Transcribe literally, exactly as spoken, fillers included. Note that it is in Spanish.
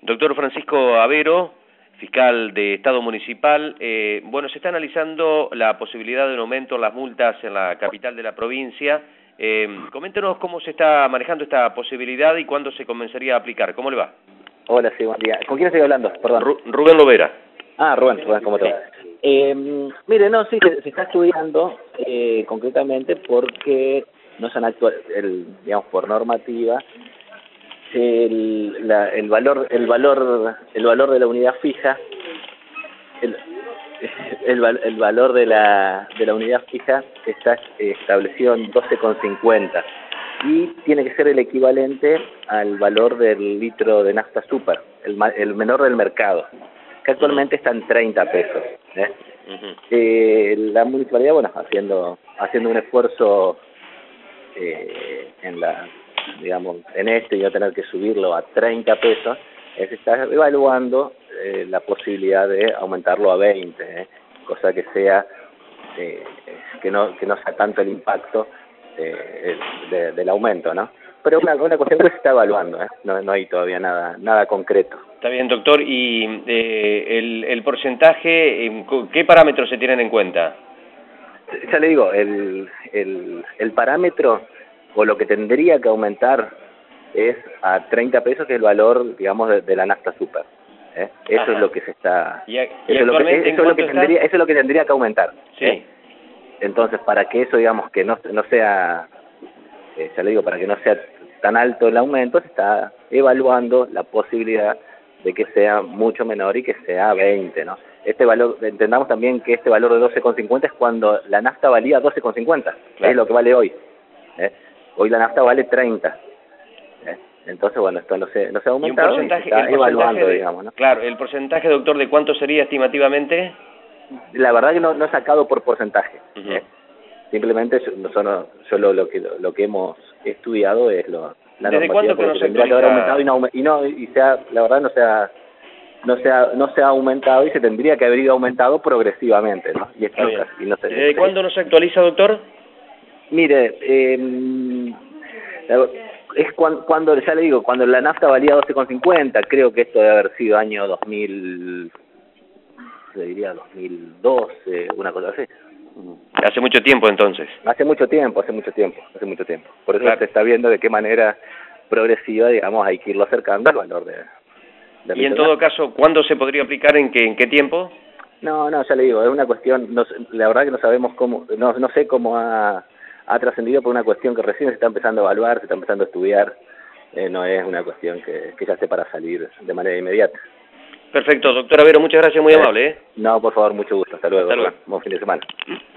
Doctor Francisco Avero, fiscal de Estado Municipal, eh, bueno, se está analizando la posibilidad de un aumento en las multas en la capital de la provincia. Eh, coméntenos cómo se está manejando esta posibilidad y cuándo se comenzaría a aplicar. ¿Cómo le va? Hola, sí, buen día. ¿Con quién estoy hablando? Perdón. Ru Rubén Lovera. Ah, Rubén, Rubén, ¿cómo te va? Eh, mire, no, sí, se, se está estudiando eh, concretamente porque no se han actuado, el, digamos, por normativa, el, la, el valor, el valor, el valor de la unidad fija, el, el, el valor de la, de la unidad fija está establecido en doce con cincuenta y tiene que ser el equivalente al valor del litro de nafta super, el, el menor del mercado, que actualmente está en treinta pesos. ¿eh? Uh-huh. eh, la municipalidad, bueno, haciendo haciendo un esfuerzo eh, en la, digamos, en este y no tener que subirlo a treinta pesos, eh, se está evaluando eh, la posibilidad de aumentarlo a veinte, ¿eh? cosa que sea eh, que no que no sea tanto el impacto eh, de, del aumento, ¿no? Pero una, una cuestión que se está evaluando, ¿eh? no, no hay todavía nada nada concreto. Está bien, doctor. ¿Y eh, el, el porcentaje, qué parámetros se tienen en cuenta? Ya le digo, el, el, el parámetro o lo que tendría que aumentar es a treinta pesos, que es el valor, digamos, de, de la nafta super. ¿eh? Eso Ajá. es lo que se está... ¿Y, y eso, es lo que, eso, es lo que tendría, eso es lo que tendría que aumentar. Sí. ¿eh? Entonces, para que eso, digamos, que no, no sea... Eh, ya le digo, para que no sea tan alto el aumento, se está evaluando la posibilidad de que sea mucho menor y que sea veinte, ¿no? Este valor, entendamos también que este valor de doce con cincuenta es cuando la nafta valía doce con cincuenta, claro. Es lo que vale hoy. ¿eh? Hoy la nafta vale treinta. ¿eh? Entonces, bueno, esto no se, no se ha aumentado y, un porcentaje, y se está evaluando, de, digamos, ¿no? Claro, el porcentaje, doctor, ¿de cuánto sería estimativamente? La verdad que no, no he sacado por porcentaje. Uh-huh. ¿eh? Simplemente solo, solo lo que lo que hemos estudiado es lo la ¿Desde cuándo que no se tendría que haber aumentado y no, y no y sea la verdad no se ha no se ha no se ha aumentado y se tendría que haber ido aumentado progresivamente, ¿no? Y esto no, y no se, ¿Desde cuándo no se actualiza, doctor? Mire, eh, es cuando, cuando ya le digo, cuando la nafta valía doce con cincuenta, creo que esto debe haber sido año dos mil, se diría dos mil doce, una cosa así. Hace mucho tiempo, entonces. Hace mucho tiempo, hace mucho tiempo, hace mucho tiempo. Por eso claro. se está viendo de qué manera progresiva, digamos, hay que irlo acercando al valor de... de ¿Y en todo caso, cuándo se podría aplicar, en qué, en qué tiempo? No, no, ya le digo, es una cuestión, no, la verdad que no sabemos cómo, no, no sé cómo ha, ha trascendido por una cuestión que recién se está empezando a evaluar, se está empezando a estudiar, eh, no es una cuestión que, que ya esté para salir de manera inmediata. Perfecto, doctor Avero, muchas gracias, muy eh, amable. ¿eh? No, por favor, mucho gusto, hasta luego, hasta luego. Buen fin de semana.